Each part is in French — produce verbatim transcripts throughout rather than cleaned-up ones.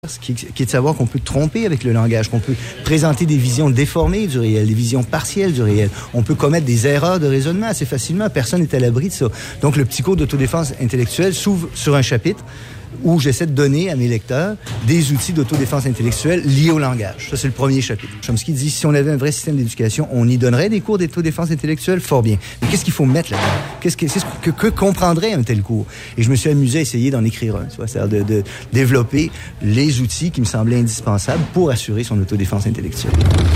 Qui, qui est de savoir qu'on peut tromper avec le langage, qu'on peut présenter des visions déformées du réel, des visions partielles du réel. On peut commettre des erreurs de raisonnement assez facilement. Personne n'est à l'abri de ça. Donc, le petit cours d'autodéfense intellectuelle s'ouvre sur un chapitre où j'essaie de donner à mes lecteurs des outils d'autodéfense intellectuelle liés au langage. Ça, c'est le premier chapitre. Chomsky dit, si on avait un vrai système d'éducation, on y donnerait des cours d'autodéfense intellectuelle, fort bien. Mais qu'est-ce qu'il faut mettre là-dedans? Qu'est-ce que, c'est que, que comprendrait un tel cours? Et je me suis amusé à essayer d'en écrire un, tu vois, c'est-à-dire de, de développer les outils qui me semblaient indispensables pour assurer son autodéfense intellectuelle.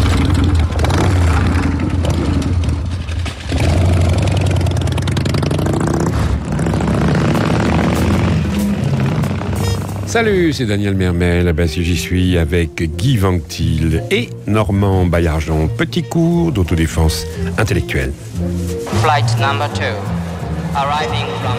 Salut, c'est Daniel Mermel, ben, si j'y suis avec Guy Vanctil et Normand Baillargeon. Petit cours d'autodéfense intellectuelle. Flight number two, arriving from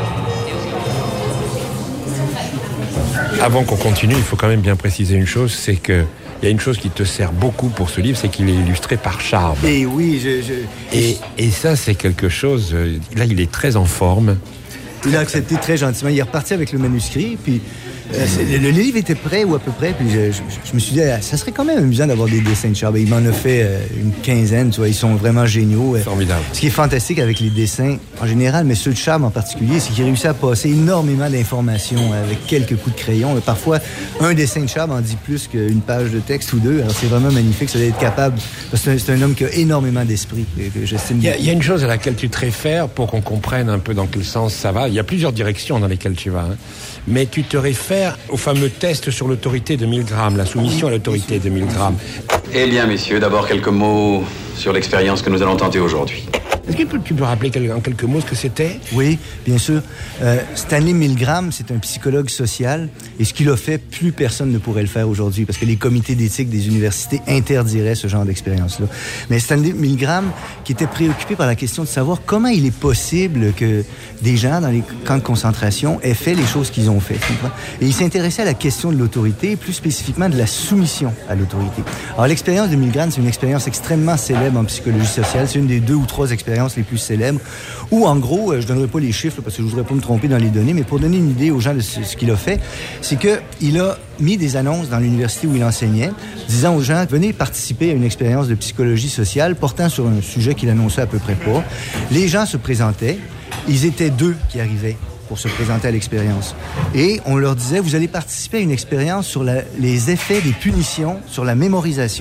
New York. Avant qu'on continue, il faut quand même bien préciser une chose, c'est que il y a une chose qui te sert beaucoup pour ce livre, c'est qu'il est illustré par Charb. Et oui, je... je... Et, et ça, c'est quelque chose... Là, il est très en forme. Il a accepté très gentiment. Il est reparti avec le manuscrit, puis... Euh, le, le livre était prêt ou à peu près, puis je, je, je me suis dit, ah, ça serait quand même amusant d'avoir des dessins de Charb. Il m'en a fait euh, une quinzaine, tu vois, ils sont vraiment géniaux. Formidable. Ce qui est fantastique avec les dessins en général, mais ceux de Charb en particulier, c'est qu'il réussit à passer énormément d'informations avec quelques coups de crayon. Parfois, un dessin de Charb en dit plus qu'une page de texte ou deux. Alors c'est vraiment magnifique, ça doit être capable. Parce que c'est un, c'est un homme qui a énormément d'esprit, que j'estime. Il y, a, il y a une chose à laquelle tu te réfères pour qu'on comprenne un peu dans quel sens ça va. Il y a plusieurs directions dans lesquelles tu vas, hein. Mais tu te réfères au fameux test sur l'autorité de Milgram, la soumission à l'autorité de Milgram. Eh bien, messieurs, d'abord quelques mots sur l'expérience que nous allons tenter aujourd'hui. Est-ce que tu peux rappeler en quelques mots ce que c'était? Oui, bien sûr. Euh, Stanley Milgram, c'est un psychologue social, et ce qu'il a fait, plus personne ne pourrait le faire aujourd'hui, parce que les comités d'éthique des universités interdiraient ce genre d'expérience-là. Mais Stanley Milgram, qui était préoccupé par la question de savoir comment il est possible que des gens dans les camps de concentration aient fait les choses qu'ils ont fait. Et il s'intéressait à la question de l'autorité, plus spécifiquement de la soumission à l'autorité. Alors, l'expérience de Milgram, c'est une expérience extrêmement célèbre en psychologie sociale. C'est une des deux ou trois expériences les plus célèbres, où en gros, je ne donnerai pas les chiffres parce que je ne voudrais pas me tromper dans les données, mais pour donner une idée aux gens de ce, ce qu'il a fait, c'est qu'il a mis des annonces dans l'université où il enseignait, disant aux gens, venez participer à une expérience de psychologie sociale portant sur un sujet qu'il annonçait à peu près pas. Les gens se présentaient, ils étaient deux qui arrivaient pour se présenter à l'expérience. Et on leur disait, vous allez participer à une expérience sur la, les effets des punitions sur la mémorisation.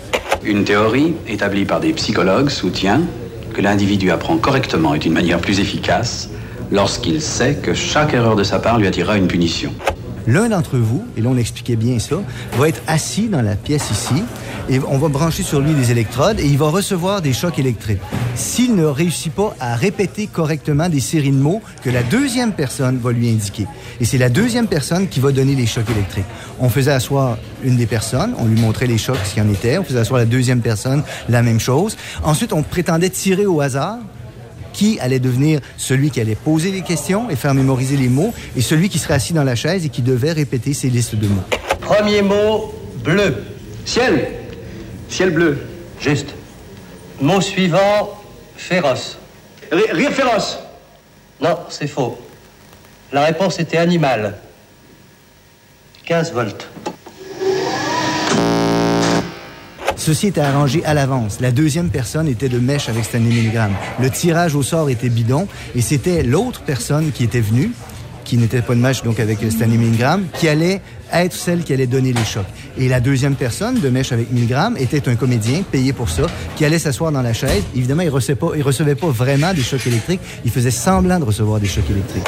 Une théorie établie par des psychologues soutient que l'individu apprend correctement et d'une manière plus efficace lorsqu'il sait que chaque erreur de sa part lui attirera une punition. L'un d'entre vous, et là on expliquait bien ça, va être assis dans la pièce ici, et on va brancher sur lui des électrodes, et il va recevoir des chocs électriques. S'il ne réussit pas à répéter correctement des séries de mots que la deuxième personne va lui indiquer. Et c'est la deuxième personne qui va donner les chocs électriques. On faisait asseoir une des personnes, on lui montrait les chocs, ce qu'il y en était, on faisait asseoir la deuxième personne, la même chose. Ensuite, on prétendait tirer au hasard qui allait devenir celui qui allait poser les questions et faire mémoriser les mots, et celui qui serait assis dans la chaise et qui devait répéter ces listes de mots. Premier mot, bleu. Ciel. Ciel bleu. Juste. Mot suivant, féroce. R- rire féroce. Non, c'est faux. La réponse était animal. quinze volts. Ceci était arrangé à l'avance. La deuxième personne était de mèche avec Stanley Milgram. Le tirage au sort était bidon, et c'était l'autre personne qui était venue, qui n'était pas de mèche donc avec Stanley Milgram, qui allait être celle qui allait donner les chocs. Et la deuxième personne de mèche avec Milgram était un comédien payé pour ça, qui allait s'asseoir dans la chaise. Évidemment, il recevait pas, il recevait pas vraiment des chocs électriques, il faisait semblant de recevoir des chocs électriques.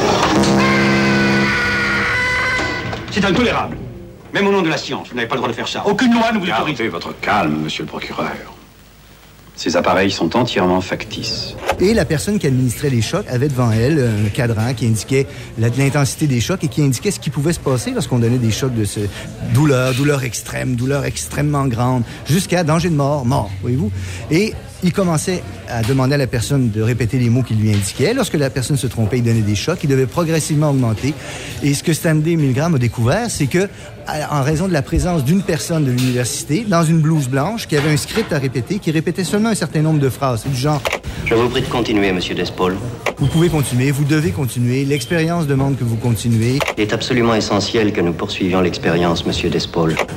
C'est intolérable. Même au nom de la science, vous n'avez pas le droit de faire ça. Aucune loi ne vous autorise. Gardez votre calme, monsieur le procureur. Ces appareils sont entièrement factices. Et la personne qui administrait les chocs avait devant elle un cadran qui indiquait la, l'intensité des chocs et qui indiquait ce qui pouvait se passer lorsqu'on donnait des chocs de ce douleur, douleur extrême, douleur extrêmement grande, jusqu'à danger de mort, mort, voyez-vous. Et il commençait à demander à la personne de répéter les mots qu'il lui indiquait. Lorsque la personne se trompait, il donnait des chocs. Il devait progressivement augmenter. Et ce que Stanley Milgram a découvert, c'est que, en raison de la présence d'une personne de l'université, dans une blouse blanche, qui avait un script à répéter, qui répétait seulement un certain nombre de phrases, du genre... Je vous prie de continuer, Monsieur Despaul. Vous pouvez continuer, vous devez continuer. L'expérience demande que vous continuez. Il est absolument essentiel que nous poursuivions l'expérience, Monsieur Despaul.